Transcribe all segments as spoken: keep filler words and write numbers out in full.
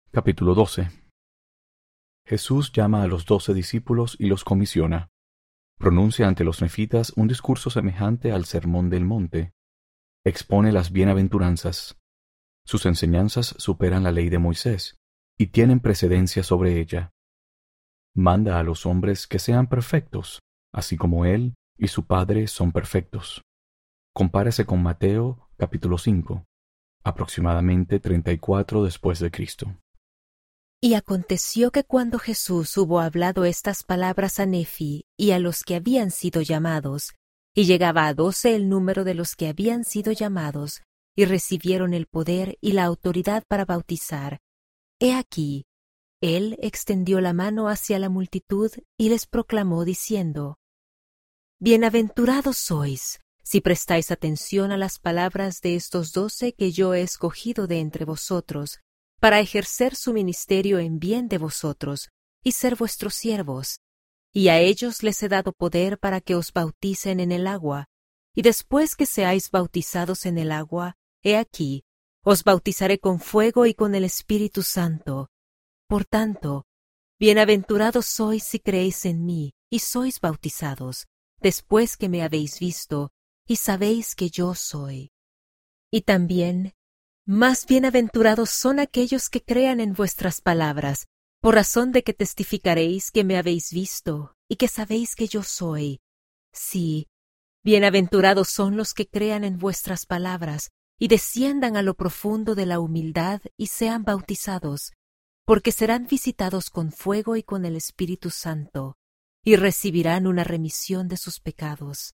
Capítulo doce. Jesús llama a los doce discípulos y los comisiona. Pronuncia ante los nefitas un discurso semejante al Sermón del Monte. Expone las bienaventuranzas. Sus enseñanzas superan la ley de Moisés y tienen precedencia sobre ella. Manda a los hombres que sean perfectos, así como Él y su Padre son perfectos. Compárese con Mateo, capítulo cinco, aproximadamente treinta y cuatro después de Cristo. Y aconteció que cuando Jesús hubo hablado estas palabras a Nefi y a los que habían sido llamados, y llegaba a doce el número de los que habían sido llamados, y recibieron el poder y la autoridad para bautizar, he aquí, él extendió la mano hacia la multitud y les proclamó diciendo: Bienaventurados sois, si prestáis atención a las palabras de estos doce que yo he escogido de entre vosotros, para ejercer su ministerio en bien de vosotros, y ser vuestros siervos. Y a ellos les he dado poder para que os bauticen en el agua, y después que seáis bautizados en el agua, he aquí, os bautizaré con fuego y con el Espíritu Santo. Por tanto, bienaventurados sois si creéis en mí, y sois bautizados, después que me habéis visto, y sabéis que yo soy. Y también, más bienaventurados son aquellos que crean en vuestras palabras, por razón de que testificaréis que me habéis visto, y que sabéis que yo soy. Sí, bienaventurados son los que crean en vuestras palabras, y desciendan a lo profundo de la humildad, y sean bautizados, porque serán visitados con fuego y con el Espíritu Santo, y recibirán una remisión de sus pecados.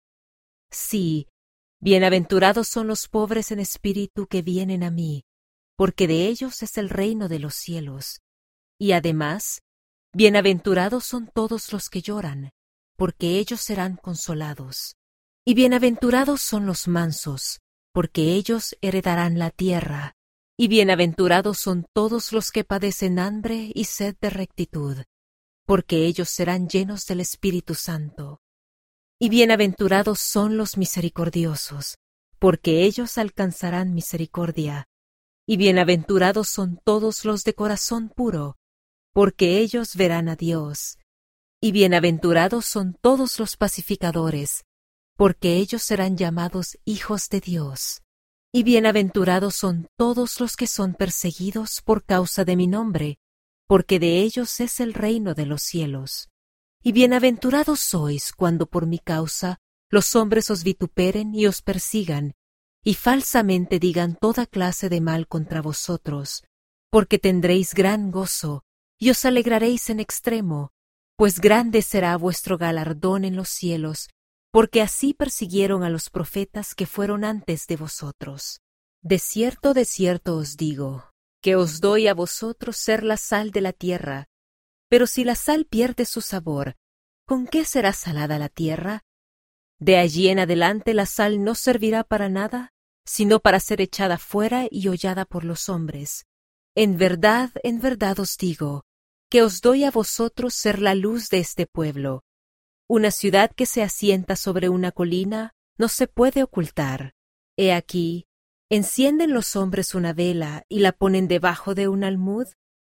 Sí, bienaventurados son los pobres en espíritu que vienen a mí, porque de ellos es el reino de los cielos. Y además, bienaventurados son todos los que lloran, porque ellos serán consolados. Y bienaventurados son los mansos, porque ellos heredarán la tierra. Y bienaventurados son todos los que padecen hambre y sed de rectitud, porque ellos serán llenos del Espíritu Santo. Y bienaventurados son los misericordiosos, porque ellos alcanzarán misericordia. Y bienaventurados son todos los de corazón puro, porque ellos verán a Dios. Y bienaventurados son todos los pacificadores, porque ellos serán llamados hijos de Dios. Y bienaventurados son todos los que son perseguidos por causa de mi nombre, porque de ellos es el reino de los cielos. Y bienaventurados sois cuando por mi causa los hombres os vituperen y os persigan, y falsamente digan toda clase de mal contra vosotros, porque tendréis gran gozo, y os alegraréis en extremo, pues grande será vuestro galardón en los cielos, porque así persiguieron a los profetas que fueron antes de vosotros. De cierto, de cierto os digo, que os doy a vosotros ser la sal de la tierra. Pero si la sal pierde su sabor, ¿con qué será salada la tierra? De allí en adelante la sal no servirá para nada, sino para ser echada fuera y hollada por los hombres. En verdad, en verdad os digo, que os doy a vosotros ser la luz de este pueblo. Una ciudad que se asienta sobre una colina no se puede ocultar. He aquí, ¿encienden los hombres una vela y la ponen debajo de un almud?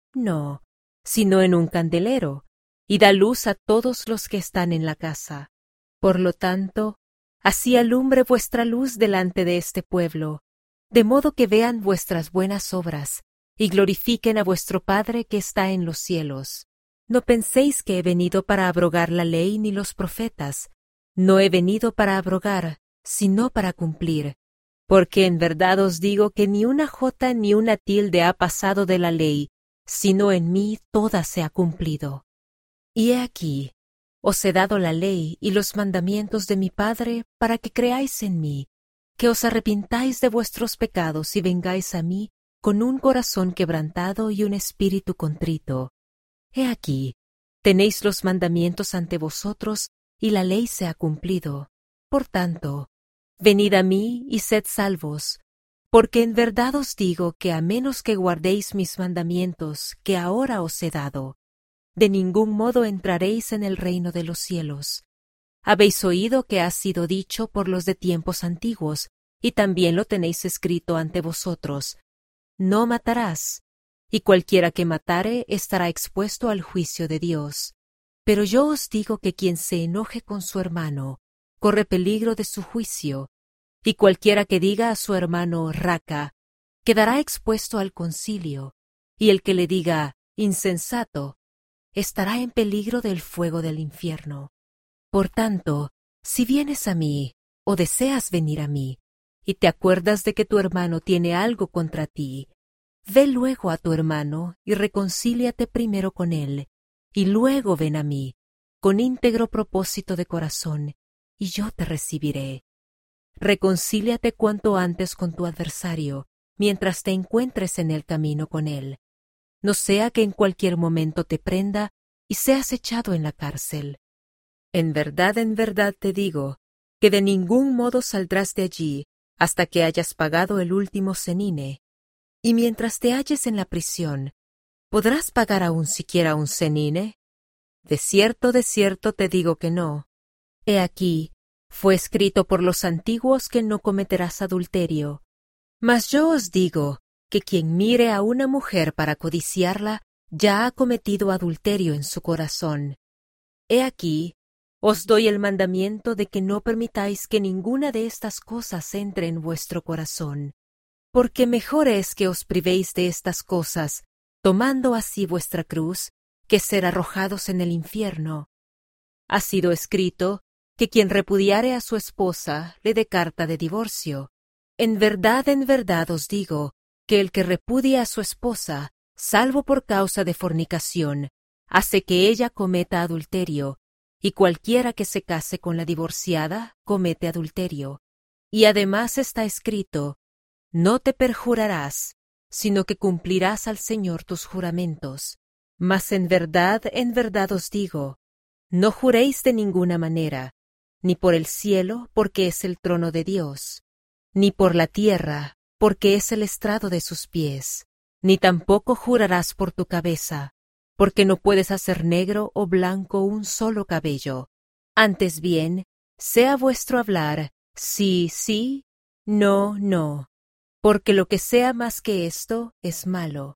No, sino en un candelero, y da luz a todos los que están en la casa. Por lo tanto, así alumbre vuestra luz delante de este pueblo, de modo que vean vuestras buenas obras, y glorifiquen a vuestro Padre que está en los cielos. No penséis que he venido para abrogar la ley ni los profetas. No he venido para abrogar, sino para cumplir. Porque en verdad os digo que ni una jota ni una tilde ha pasado de la ley, sino en mí toda se ha cumplido. Y he aquí, os he dado la ley y los mandamientos de mi Padre para que creáis en mí, que os arrepintáis de vuestros pecados y vengáis a mí con un corazón quebrantado y un espíritu contrito. He aquí, tenéis los mandamientos ante vosotros, y la ley se ha cumplido. Por tanto, venid a mí y sed salvos, porque en verdad os digo que a menos que guardéis mis mandamientos que ahora os he dado, de ningún modo entraréis en el reino de los cielos. Habéis oído que ha sido dicho por los de tiempos antiguos, y también lo tenéis escrito ante vosotros: No matarás, y cualquiera que matare estará expuesto al juicio de Dios. Pero yo os digo que quien se enoje con su hermano corre peligro de su juicio, y cualquiera que diga a su hermano raca quedará expuesto al concilio, y el que le diga insensato estará en peligro del fuego del infierno. Por tanto, si vienes a mí, o deseas venir a mí, y te acuerdas de que tu hermano tiene algo contra ti, ve luego a tu hermano y reconcíliate primero con él, y luego ven a mí, con íntegro propósito de corazón, y yo te recibiré. Reconcíliate cuanto antes con tu adversario, mientras te encuentres en el camino con él. No sea que en cualquier momento te prenda y seas echado en la cárcel. En verdad, en verdad te digo, que de ningún modo saldrás de allí hasta que hayas pagado el último cenine. Y mientras te halles en la prisión, ¿podrás pagar aún siquiera un cenine? De cierto, de cierto te digo que no. He aquí, fue escrito por los antiguos que no cometerás adulterio. Mas yo os digo que quien mire a una mujer para codiciarla, ya ha cometido adulterio en su corazón. He aquí, os doy el mandamiento de que no permitáis que ninguna de estas cosas entre en vuestro corazón, porque mejor es que os privéis de estas cosas, tomando así vuestra cruz, que ser arrojados en el infierno. Ha sido escrito que quien repudiare a su esposa le dé carta de divorcio. En verdad, en verdad os digo, que el que repudia a su esposa, salvo por causa de fornicación, hace que ella cometa adulterio, y cualquiera que se case con la divorciada comete adulterio. Y además está escrito, no te perjurarás, sino que cumplirás al Señor tus juramentos. Mas en verdad, en verdad os digo, no juréis de ninguna manera, ni por el cielo, porque es el trono de Dios, ni por la tierra, porque es el estrado de sus pies, ni tampoco jurarás por tu cabeza, porque no puedes hacer negro o blanco un solo cabello. Antes bien, sea vuestro hablar sí, sí, no, no, porque lo que sea más que esto es malo.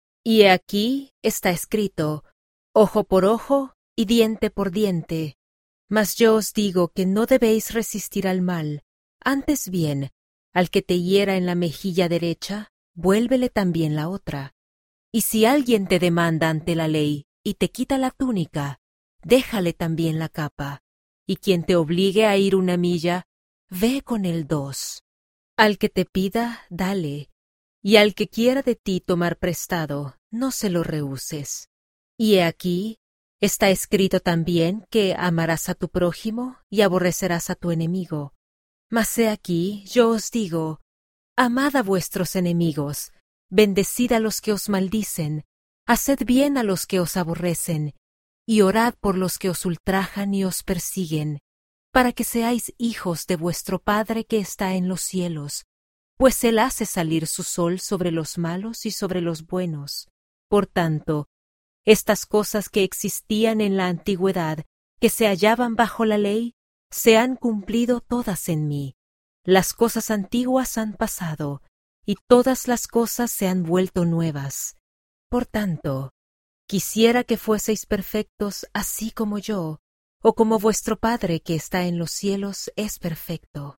Y he aquí está escrito, ojo por ojo y diente por diente. Mas yo os digo que no debéis resistir al mal, antes bien, al que te hiera en la mejilla derecha, vuélvele también la otra. Y si alguien te demanda ante la ley y te quita la túnica, déjale también la capa. Y quien te obligue a ir una milla, ve con él dos. Al que te pida, dale, y al que quiera de ti tomar prestado, no se lo rehuses. Y he aquí, está escrito también que amarás a tu prójimo y aborrecerás a tu enemigo. Mas he aquí, yo os digo, amad a vuestros enemigos, bendecid a los que os maldicen, haced bien a los que os aborrecen, y orad por los que os ultrajan y os persiguen, para que seáis hijos de vuestro Padre que está en los cielos, pues Él hace salir su sol sobre los malos y sobre los buenos. Por tanto, estas cosas que existían en la antigüedad, que se hallaban bajo la ley, se han cumplido todas en mí. Las cosas antiguas han pasado, y todas las cosas se han vuelto nuevas. Por tanto, quisiera que fueseis perfectos así como yo, o como vuestro Padre que está en los cielos es perfecto.